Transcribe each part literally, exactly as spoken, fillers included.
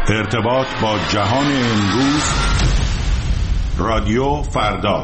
ارتباط با جهان امروز، رادیو فردا.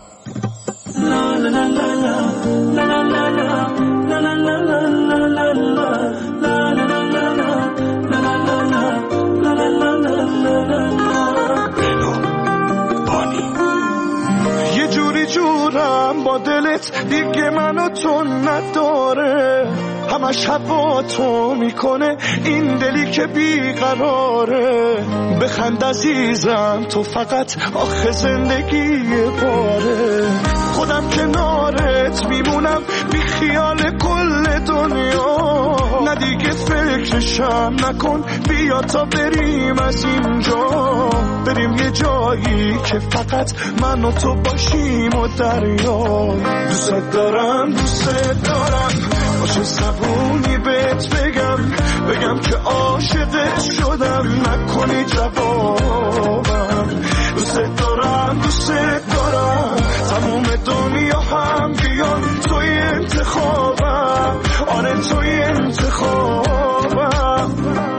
یه جوری جورم با دلت دیگه منو تو نداره، همش هوا تو میکنه این دلی که بیقراره. بخند عزیزم تو فقط آخه زندگی باره، خودم کنارت میمونم بی خیال کل دنیا. نه دیگه فکرشم نکن، بیا تا بریم از اینجا، بریم یه جایی که فقط من و تو باشیم و دریا. دوست دارم دوست دارم باشه زبونی بهت بگم، بگم که عاشقت شدم نکنی جوابم. دوست دارم دوست دارم تموم دنیا هم بیان توی انتخابم، آره توی انتخابم.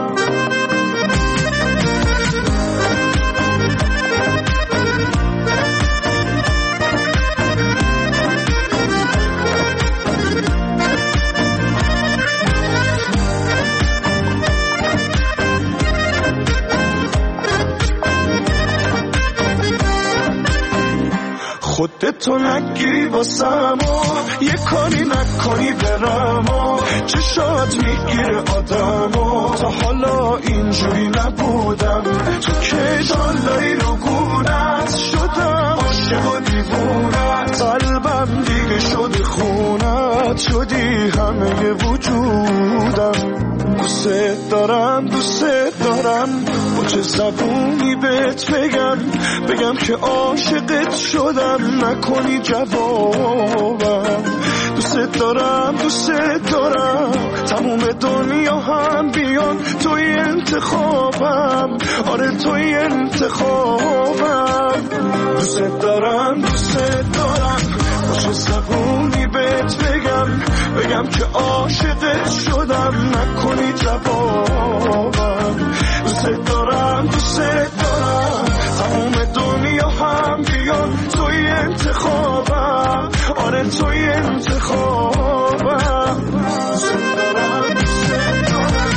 خودتو نگیری واسم و یه کاری نکنی برم و چشات میگیره آدم و تا حالا اینجوری نبودم. تو که دالایی رو گونت شدم، عاشق و دیوونت، قلبم دیگه شده خونت، شدی همه وجودم. دوست دارم دوست دارم با چه زبونی بهت بگم، بگم که عاشقت شدم نکنی جوابم. دوست دارم دوست دارم تموم دنیا هم بیان توی انتخابم، آره توی انتخابم. دوست دارم دوست دارم با چه زبونی بهت بگم، بگم که عاشقت شدم نکنی جوابم. دوست دارم دوست دارم تموم دنیا هم بیان توی انتخابم، آره توی انتخابم. دوست دارم دوست دارم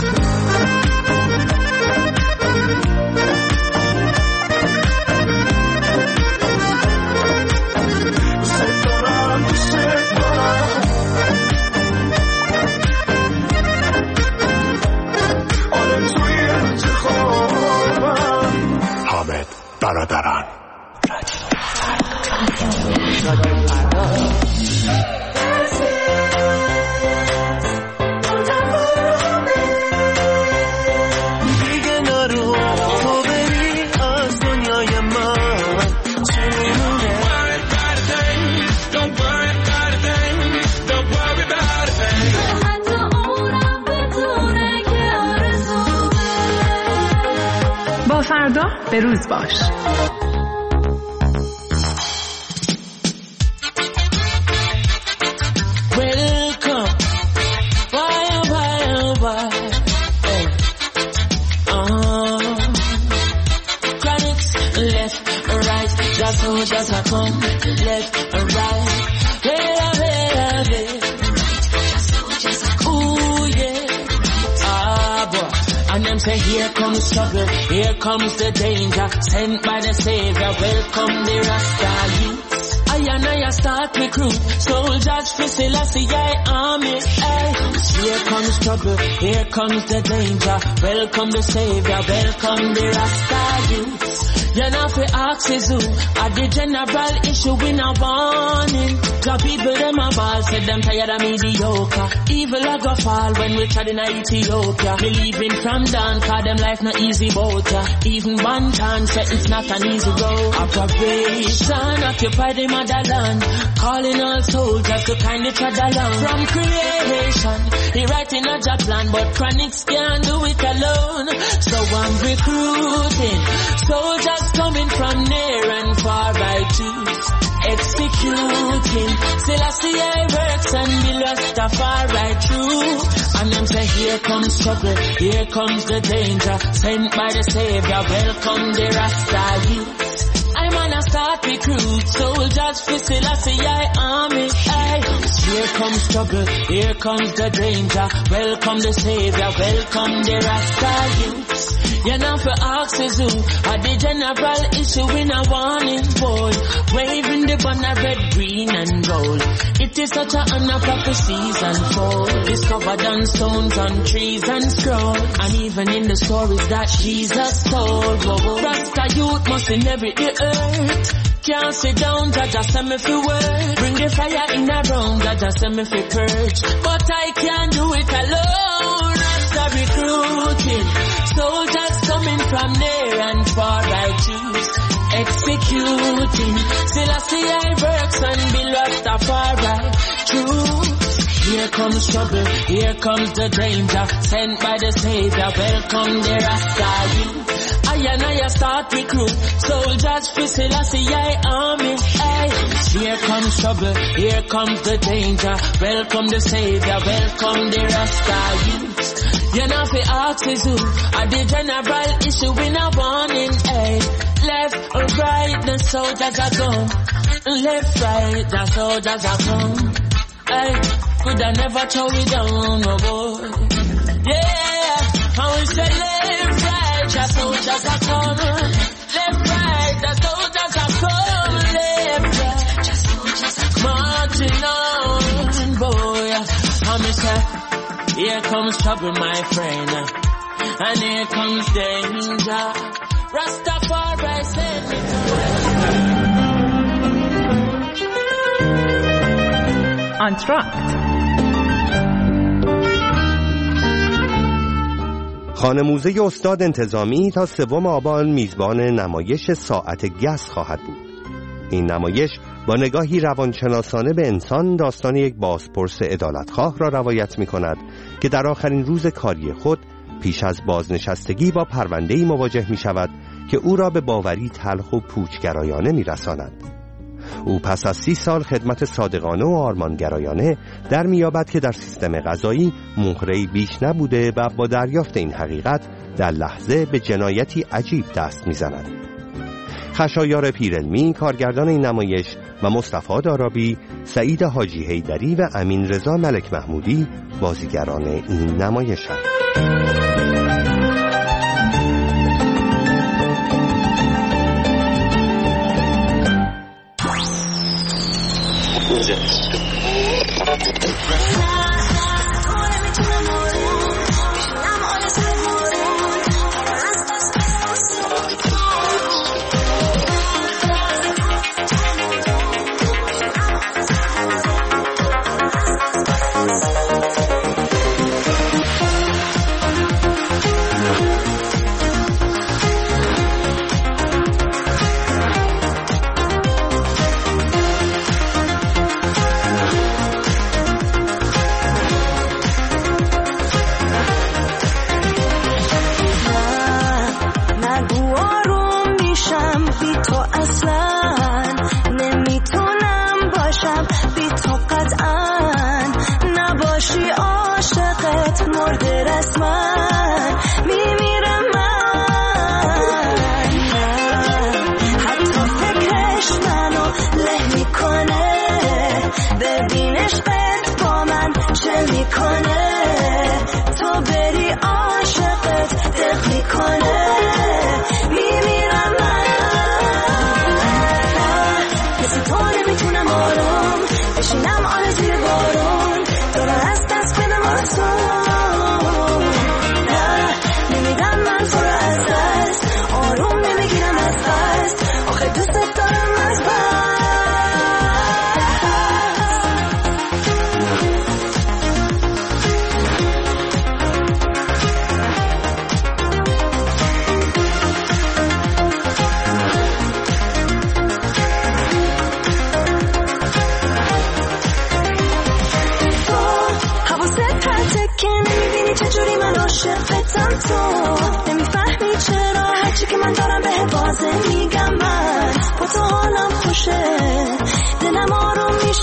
دوست دارم دوست دارم آره توی انتخابم. حامد برادران. دیگه نرو تو بری از دنیای من، چه میمونه؟ حتی اونم بدونه که آرزومه. با فردا به روز باش. Welcome, why, why, why, hey. uh-huh. Chronics, left, right, just who just a come, left, right, hey, hey, hey, ooh, yeah, ah, boy, and them say here comes trouble, here comes the danger, sent by the Savior, welcome the Rasta youth. I and I start me crew, soldiers for Selassie, I army. Ay. Here comes trouble, here comes the danger. Welcome the Savior, welcome the Rasta youth. You know fi ask is who, at the general issue we not warning. Cause people them a ball, said them tired of mediocre. Evil a go fall when we tried in Ethiopia. Believing from down, cause them life not easy bout ya. Even one time said it's not an easy road. Operation occupy the motherland, calling all soldiers to kindly tread along. From creation, he writing a job plan, but Chronics can't do it alone. So I'm recruiting soldiers coming from near and far by choose. executing. Selassie I works and be Rastafari true. And them say here comes trouble, here comes the danger. Sent by the Savior, welcome the Rasta youth. I'm on a start recruit, soldiers for Selassie I army. Aye. Here comes trouble, here comes the danger. Welcome the Savior, welcome the Rasta youth. You're not for axes who are the general issue in a warning boy. Waving the banner red, green and gold. It is such an honor prophecies unfold. Discovered on stones, on trees and scroll. And even in the stories that Jesus told. Whoa, Rasta youth must inherit the earth. Can't sit down, Jaja send me for work. Bring the fire in a room, Jaja send me for purge. But I can't do it alone. Rasta recruiting. Soldiers coming from near and far, I choose. Executing. Selassie I works and be Rastafari true. Here comes trouble, here comes the danger. Sent by the Savior, welcome the Rasta youth. I and I start recruit soldiers for Selassie I army. Aye. Here comes trouble, here comes the danger. Welcome the Savior, welcome the Rasta youth. You're not for axes who are the general issue in a warning. Aye. Left or right, the soldiers are gone. Left, right, the soldiers are gone. Aye. Could I never throw it down, oh boy. Yeah, I will say left, right, the soldiers are coming. Left, right, the soldiers are coming. Left, right, the soldiers are coming. Marching on, boy. I'm say, here comes trouble, my friend. And here comes danger. Rastafari send me to آنتراکت. خانه موزه استاد انتظامی تا سوم آبان میزبان نمایش ساعت گس خواهد بود. این نمایش با نگاهی روانشناسانه به انسان داستان یک بازپرس عدالتخواه را روایت می کند که در آخرین روز کاری خود پیش از بازنشستگی با پرونده‌ای مواجه می شود که او را به باوری تلخ و پوچگرایانه می رساند. او پس از سی سال خدمت صادقانه و آرمانگرایانه در میابد که در سیستم قضایی مهره‌ای بیش نبوده و با دریافت این حقیقت در لحظه به جنایتی عجیب دست میزند. خشایار پیرعلمی کارگردان این نمایش و مصطفی دارابی، سعید حاجی حیدری و امین رضا ملک محمودی بازیگران این نمایش‌اند.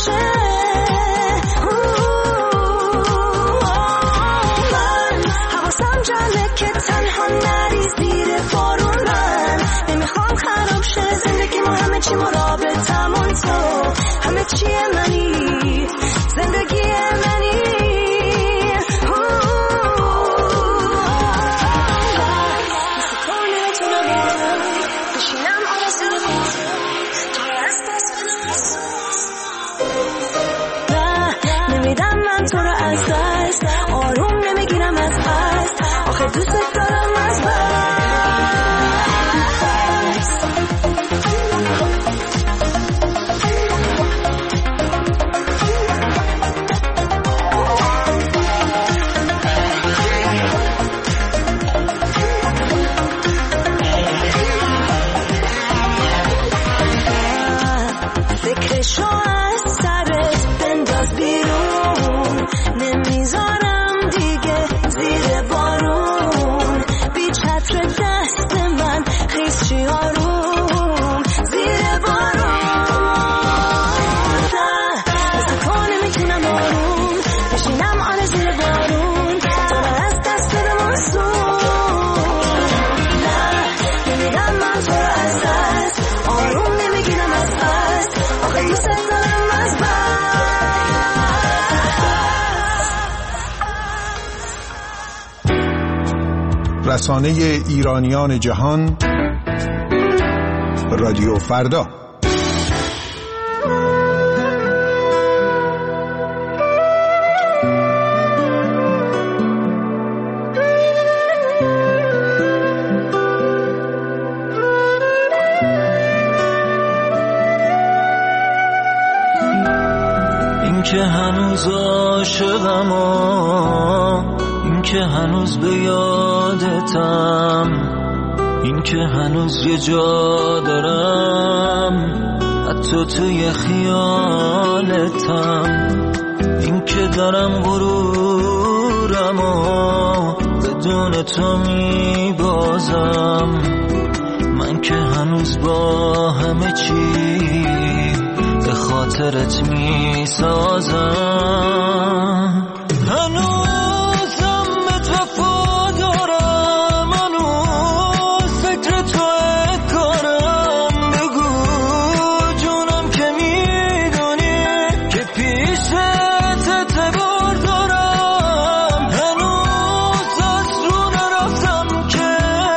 باشه. من حواسم جمعه که تنها نری زیر بارون. من نمیخوام خراب شه زندگی ما، همه چی مرابطمون تو، همه چیه منی، زندگی منی. نمیدم من تو رو از دست، آروم نمیگیرم از پس، آخه دوست دارم از بس. فکرشو از سرت بنداز بیرون، نمیذارم دیگه زیر بارون، بی چتر دست من خیز چی آروم زیر بارون. مثل تو نمیتونم آروم بشینم آره زیر بارون، تو رو از دست بدم سون. نه نمیدم من تو رو از دست، آروم نمیگیرم از پس، آخه دوست دارم از بس. رسانه ایرانیان جهان، رادیو فردا. این که هنوز عاشقم و این که هنوز به یادتم، این که هنوز یه جا دارم حتی توی خیالتم، این که دارم غرورم و بدون تو میبازم، من که هنوز با همه چی به خاطرت میسازم. هنوزم بهت وفا دارم، هنوز فکر توی کارم، بگو جونم که میدونی که پیشت اعتبار دارم. هنوز از رو نرفتم که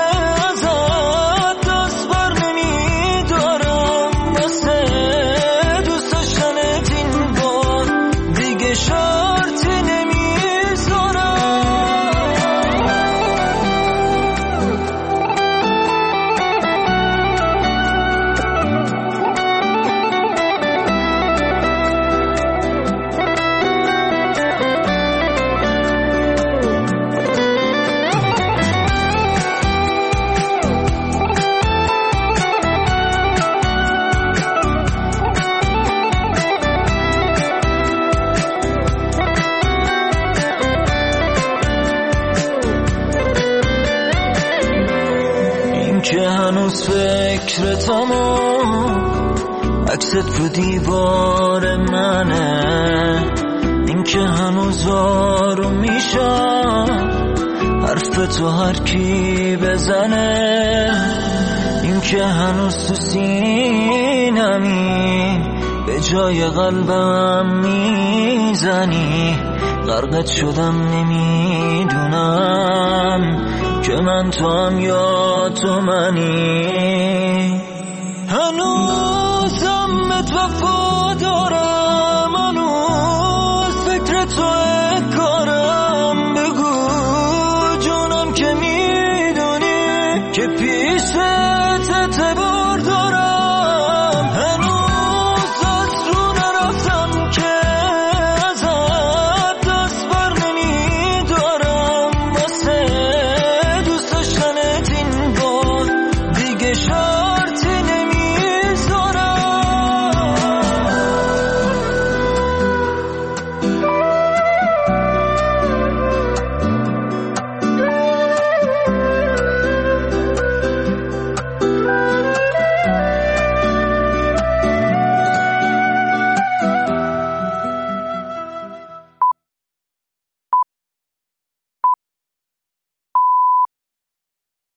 ازت دست بر نمیدارم، واسه دوست داشتنت این بار دیگه شرطی نمیذارم. این که هنوز فکرتم و عکست رو دیوار منه، این که هنوز آروم میشم حرف تو هر کی بزنه، این که هنوز تو سینمی به جای قلبم میزنی، غرقت شدم نمیدونم که من تو هم یا تو منی. هنوزم بهت وفا دارم، هنوز فکر توی کارم، بگو جونم که میدونی که پیشت اعتبار